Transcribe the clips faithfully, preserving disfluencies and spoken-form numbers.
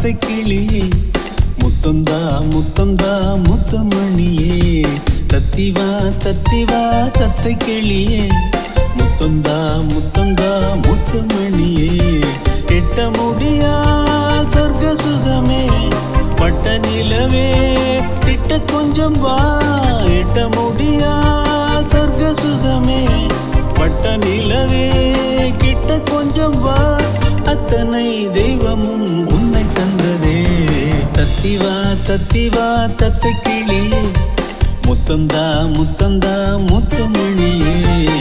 தத்தை கிளியே முத்தந்தா முத்தந்தா முத்தமணியே தத்திவா தத்திவா தத்தை கிளியே முத்தந்தா முத்தந்தா முத்தமணியே எட்ட முடியா சொர்க்க சுகமே பட்ட நிலவே கிட்ட கொஞ்சம் வா எட்ட முடியா சொர்க்க சுகமே பட்ட நிலவே கிட்ட கொஞ்சம் வா அத்தனை தெய்வமும் உன்னை தந்ததே தத்திவா தத்திவா தத்தை கிளியே முத்தந்தா முத்தந்தா முத்தமணியே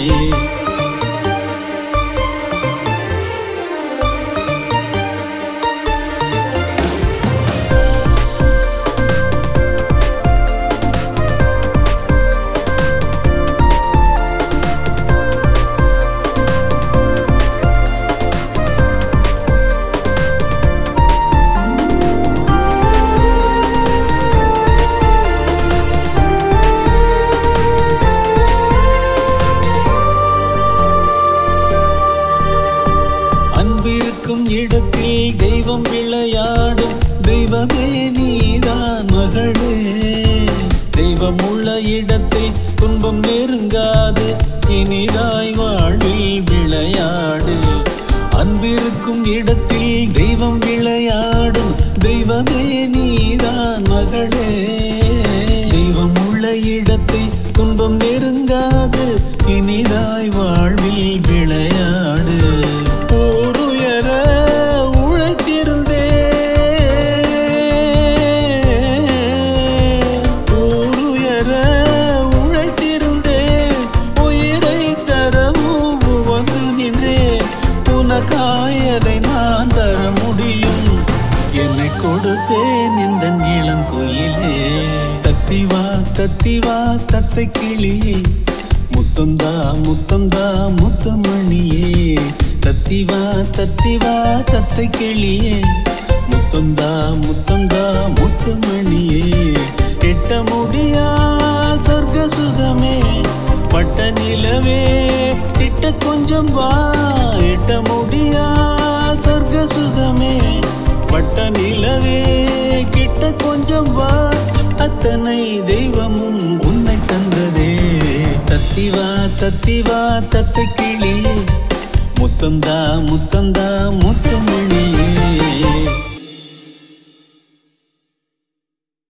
இடத்தில் தெய்வம் விளையாடும் தெய்வமே நீதான் மகளே தெய்வம் உள்ள இடத்தில் துன்பம் நெருங்காது இனிதாய் வாழ்வில் விளையாடு அன்பிருக்கும் இடத்தில் தெய்வம் விளையாடும் தெய்வமே நீதான் மகளே தெய்வம் உள்ள இடத்தை துன்பம் நெருங்காது இனிதாய் வாழ்வில் விளையாடு காயதை நான் தர முடியும் என்னை கொடுத்தேன் இந்த இளங்குயிலே தத்திவா தத்திவா தத்தை கிளியே முத்தந்தா முத்தந்தா முத்தமணியே தத்திவா தத்திவா தத்தை கிளியே முத்தந்தா முத்தந்தா முத்தமணியே எட்ட முடியா சொர்க்க சுகமே பட்ட நிலவே கிட்ட கொஞ்சம் வா எட்ட முடியா சொர்க்க சுகமே பட்ட நிலவே கிட்ட கொஞ்சம் வா அத்தனை தெய்வமும் உன்னை தந்ததே தத்திவா தத்திவா தத்தை கிளியே முத்தந்தா முத்தந்தா முத்தமணி